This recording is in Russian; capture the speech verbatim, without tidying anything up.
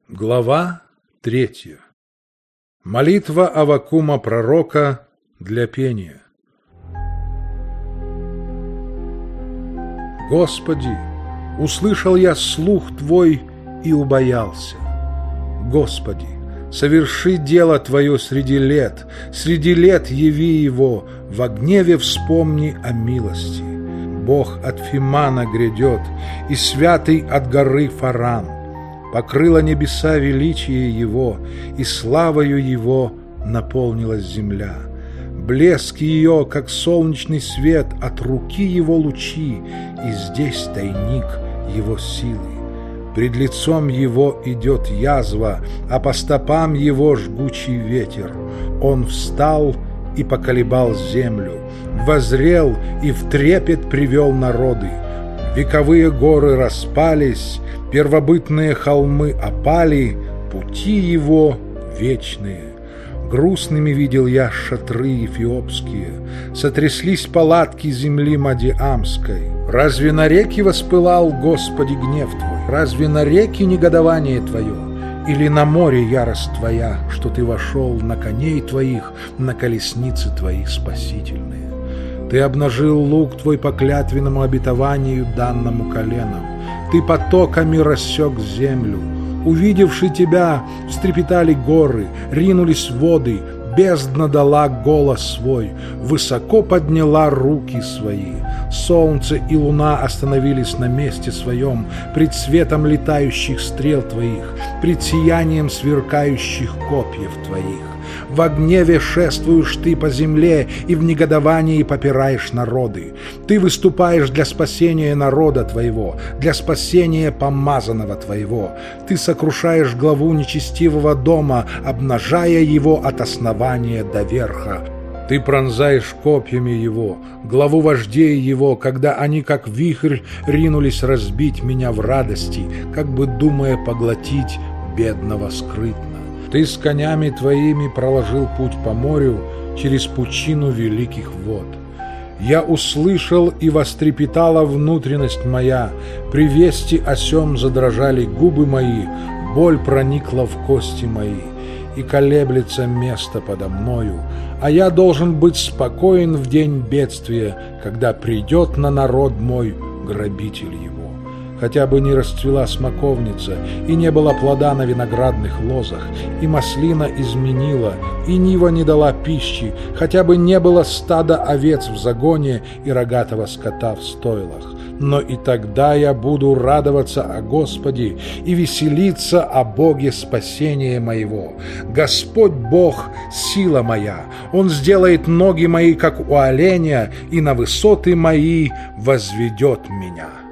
Глава третья. Молитва Аввакума пророка для пения. Господи, услышал я слух Твой и убоялся. Господи, соверши дело Твое среди лет, среди лет яви его, во гневе вспомни о милости. Бог от Фимана грядет, и святый от горы Фаран. Покрыло небеса величие Его, и славою Его наполнилась земля. Блеск ее, как солнечный свет, от руки Его лучи, и здесь тайник Его силы. Пред лицом Его идет язва, а по стопам Его жгучий ветер. Он встал и поколебал землю, воззрел и в трепет привел народы. Вековые горы распались, первобытные холмы опали, пути его вечные. Грустными видел я шатры эфиопские, сотряслись палатки земли Мадиамской. Разве на реки воспылал, Господи, гнев Твой? Разве на реки негодование Твое? Или на море ярость Твоя, что Ты вошел на коней Твоих, на колесницы Твои спасительные? Ты обнажил лук Твой по клятвенному обетованию, данному коленам. Ты потоками рассек землю. Увидевши Тебя, встрепетали горы, ринулись воды, бездна дала голос свой, высоко подняла руки свои. Солнце и луна остановились на месте своем, пред светом летающих стрел Твоих, пред сиянием сверкающих копьев Твоих. Во гневе шествуешь Ты по земле, и в негодовании попираешь народы. Ты выступаешь для спасения народа Твоего, для спасения помазанного Твоего. Ты сокрушаешь главу нечестивого дома, обнажая его от основания до верха. Ты пронзаешь копьями его, главу вождей его, когда они, как вихрь, ринулись разбить меня в радости, как бы думая поглотить бедного скрытно. Ты с конями Твоими проложил путь по морю через пучину великих вод. Я услышал, и вострепетала внутренность моя, при вести о сем задрожали губы мои, боль проникла в кости мои, и колеблется место подо мною, а я должен быть спокоен в день бедствия, когда придет на народ мой грабитель его. Хотя бы не расцвела смоковница, и не было плода на виноградных лозах, и маслина изменила, и нива не дала пищи, хотя бы не было стада овец в загоне и рогатого скота в стойлах. Но и тогда я буду радоваться о Господе и веселиться о Боге спасения моего. Господь Бог — сила моя, Он сделает ноги мои, как у оленя, и на высоты мои возведет меня.